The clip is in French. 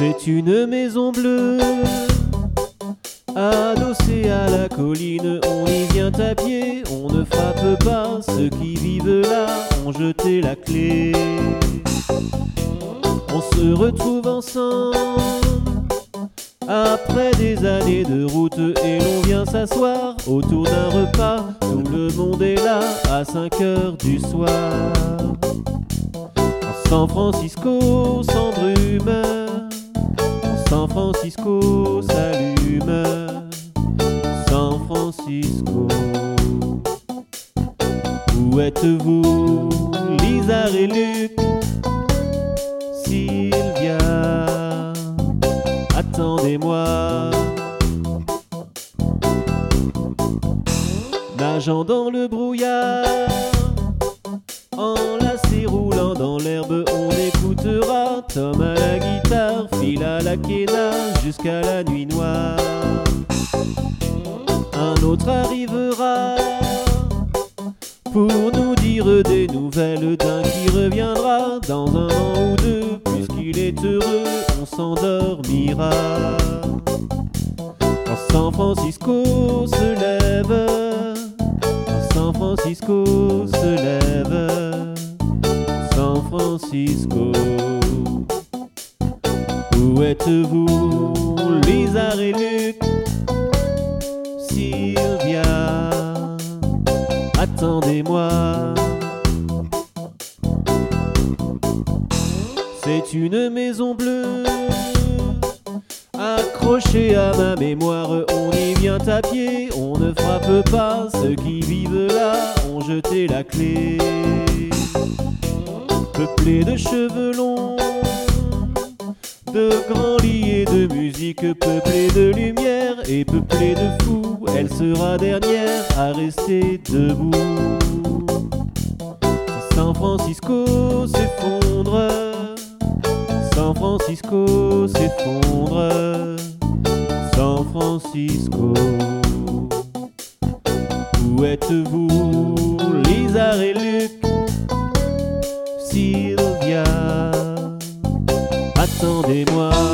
C'est une maison bleue, adossée à la colline. On y vient à pied, on ne frappe pas. Ceux qui vivent là ont jeté la clé. On se retrouve ensemble après des années de route et l'on vient s'asseoir autour d'un repas. Tout le monde est là à 5 heures du soir. En San Francisco s'embrume, en San Francisco s'allume. San Francisco, où êtes-vous, Lisa et Luc, Sylvia, attendez-moi. Nageant dans le brouillard, enlacé roulant dans l'herbe, on écoutera Tom à la guitare, Phil à la quena jusqu'à la nuit noire. Un autre arrivera pour nous dire des nouvelles d'un qui reviendra dans un an ou deux. Puisqu'il est heureux, on s'endormira. Quand San Francisco se lève, quand San Francisco se lève, San Francisco, où êtes-vous, Lisa et Luc, Sylvia, attendez-moi. C'est une maison bleue, accrochée à ma mémoire. On y vient à pied, on ne frappe pas. Ceux qui vivent là ont jeté la clé. Peuplée de cheveux longs, de grands lits et de musique, peuplée de lumière et peuplée de fous, elle sera dernière à rester debout. Si San Francisco s'effondre, San Francisco s'effondre, San Francisco, où êtes-vous, Lisa et Luc, Sylvia, attendez-moi.